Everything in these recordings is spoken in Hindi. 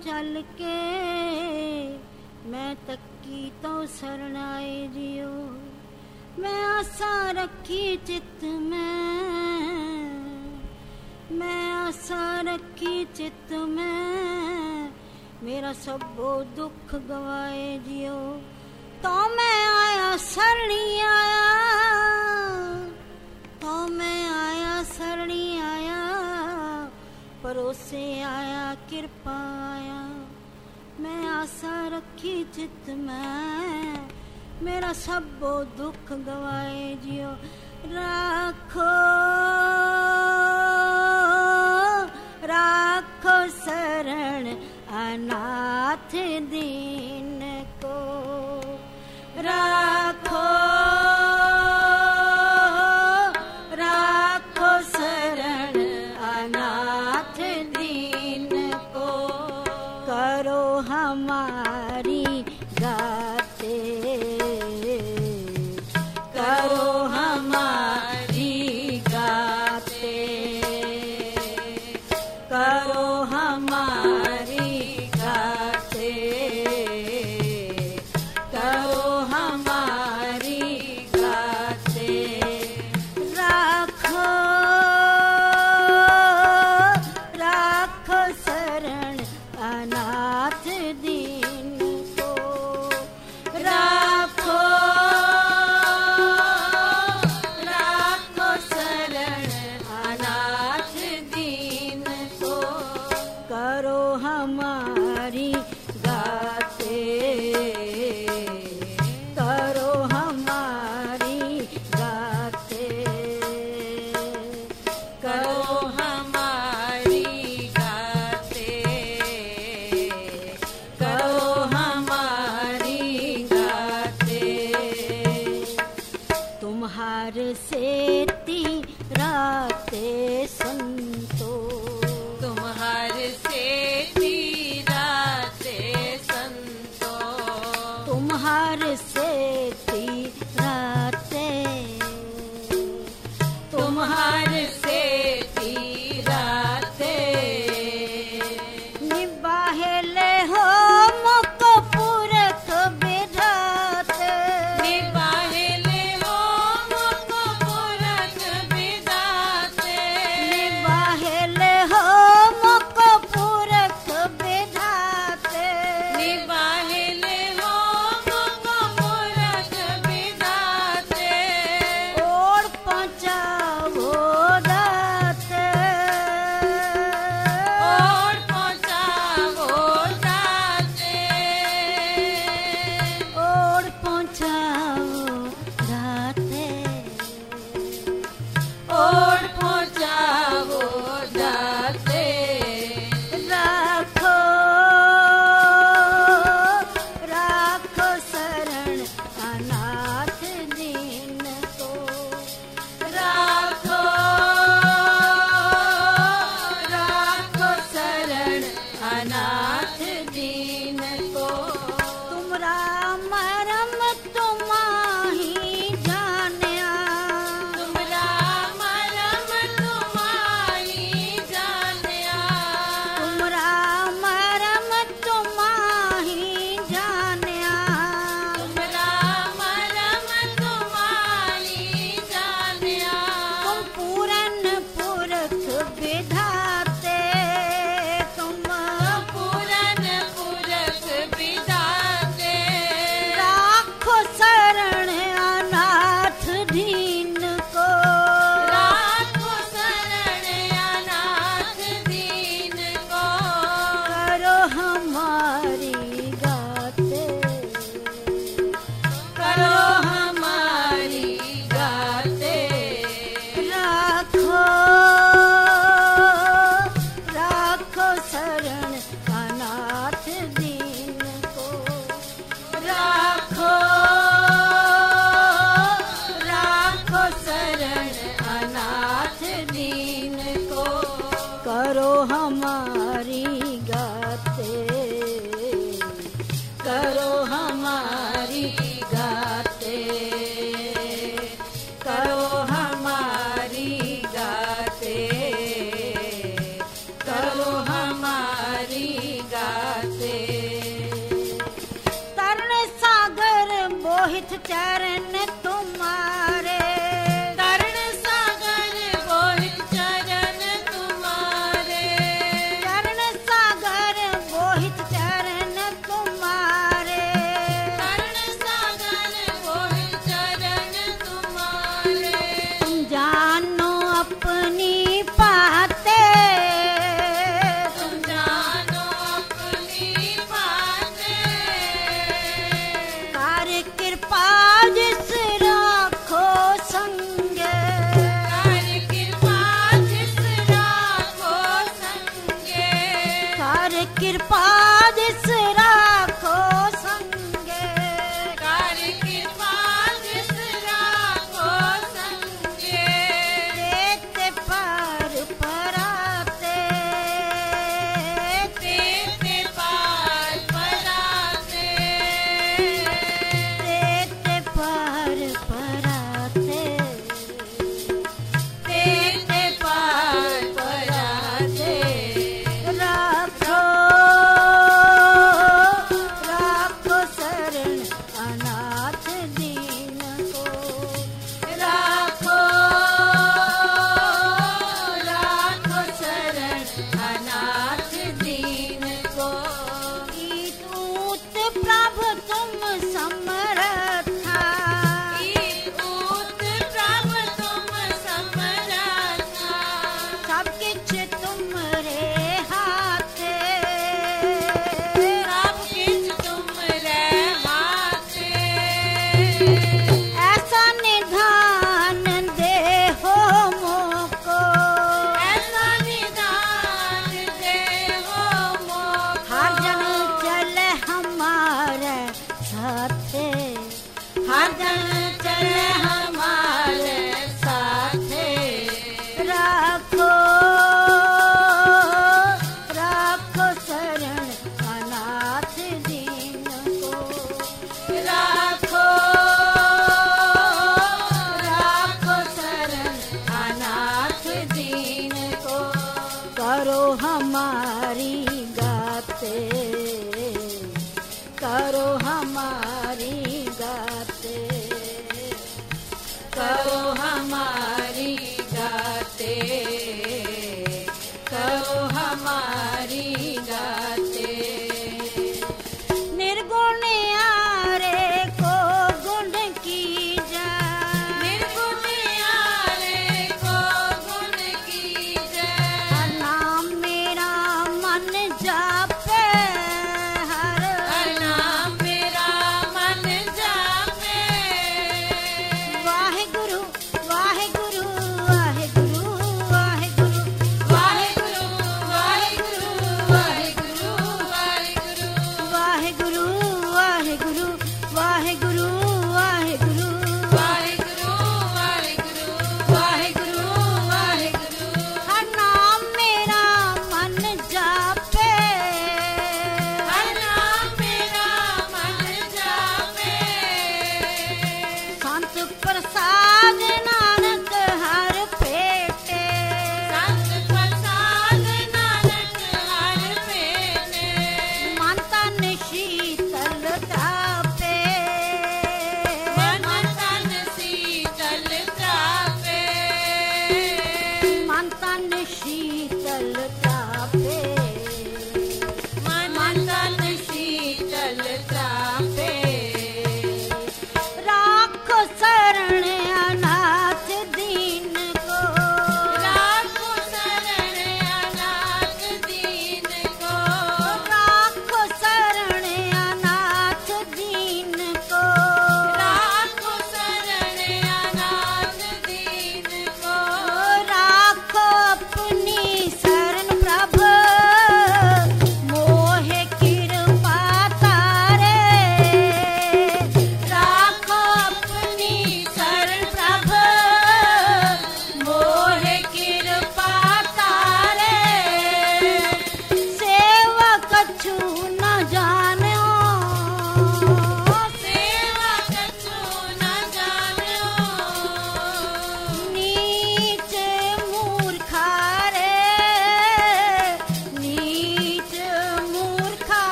चल के मैं तक्की तो शरण आए जियो। मैं आशा रखी चित में, मैं आशा रखी चित में, मेरा सब वो दुख गवाए जियो। तो मैं आया शरणी आया, तो मैं आया शरणी आया, परोसे आया कृपा आया। मैं आशा रखी चित में, मेरा सब वो दुख गवाए जियो। राखो राखो शरण अनाथ दीन को, राखो राखो शरण अनाथ दीन को। करो हमारी गाते, करो हमारी गाते, करो हमारी गाते, करो हमारी गाते। राखो राखो शरण अनाथ दीन को, राखो राखो शरण अनाथ दीन को। करो हमारी गाते, करो हमारी गाते, करो हमारी गाते, करो हमारी गाते। तुम्हार से तीराते संतो, तुम्हार से तीराते संतो, तुम्हार से तीराते, तुम्हार से तीराते। निबाहेले हो मुख पुरख विधाते, निबाहेले हो मुख पुरख विधाते, निबाहेले हो मुख पुरख विधाते। निबाहेले हो मुख पुरख विधाते। और पहुँचावो दाते, और पहुँचावो दाते, और पहुँचावो दाते। और पहुँचावो दाते। राखो राखो शरण अनाथ दीन को, राखो राखो शरण अनाथ दीन को। तुमरा मरम तुम्हाही जान्या, तुमरा मरम तुम्हारी जान्या, तुमरा मरम तुम्हाही जान्या। तुमरा मरम तुम्हारी जान्या। तुम पूरन पुरख विधाते, तुम पूरन पुरख विधाते। राखो शरण अनाथ दीन को, राखो शरण अनाथ दीन को। करो हमारी गाते, करो हमारी गाते। राखो राखो शरण अनाथ दीन को, राखो राखो शरण अनाथ दीन को। करो हमारी गाते, करो हमारी गाते, करो हमारी गाते, करो हमारी गाते। चरण तुम्हारे, तरण सागर मोहित चरण तुम्हारे, चरण सागर मोहित चरण तुम्हारे, तरण सागर मोहित चरण तुम्हारे, जानो अपनी बातें, तुम जानो अपनी बातें, कर कृपा जिस राखो संग, कर कृपा जिस राखो संगे, कर कृपा जिस राखो संगे, कर कृपा जिस राखो संगे, देते पार पराते, देते पार पराते, देते पार पराते, देते पार पराते, राखो राखो शरण अनाथ दीन को, राखो राखो शरण अनाथ दीन को, ऊत प्रभु तुम समर्था, ऊत प्रभु तुम समरथा, सब किछ तुमरे हाथे, सब किछ तुमरे हाथे, ऐसा निधान दे हो मोको, ऐसा निदान दे हो मोको, हर जन चले हमारे साथे, हर जन चले हमारे साथे, राखो राखो शरण अनाथ दीन को, राखो राखो शरण अनाथ दीन को, करो हमारी गाते, करो हमारी गाते, करो हमारी गाते, करो हमारी गाते, निर्गुण यारे को गुण की जा, निर्गुण यारे को गुण की जय, नाम मेरा मन जापे हर, नाम मेरा मन जापे, वाहेगुरु वाहेगुरु वाहेगुरु वाहेगुरु वाहेगुरु वाहेगुरु वाहेगुरु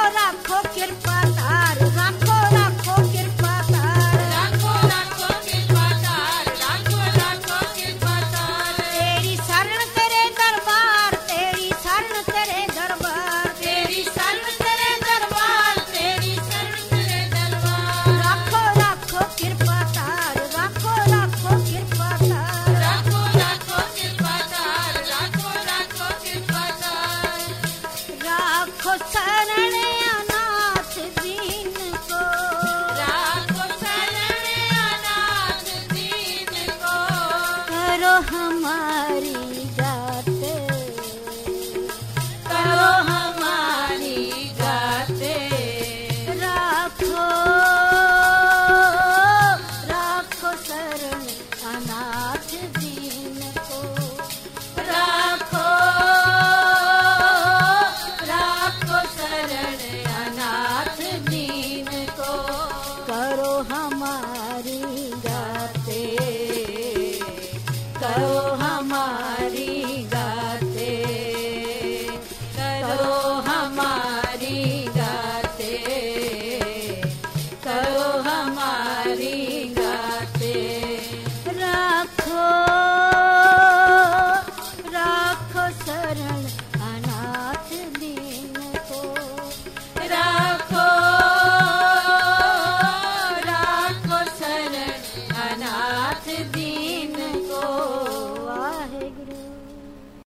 राखो कृपा तार राखो राखो कृपा तार राखो राखो कृपा तार राखो राखो कृपा तार तेरी शरण तेरे दरबार तेरी शरण तेरे दरबार तेरी शरण तेरे दरबार तेरी शरण तेरे दरबार राखो राखो कृपा तार राखो राखो कृपा तार राखो राखो कृपा तार राखो राखो कृपा तार राखो शरण अनाथ दीन को राखो शरण अनाथ दीन को करो हमारी गाते करो हमारी गाते राखो राखो शरण अनाथ दीन को राखो राखो शरण अनाथ दीन को करो हमारी गाते करो हमारी गाते करो हमारी गाते करो हमारी गाते राखो राखो शरण अनाथ दीन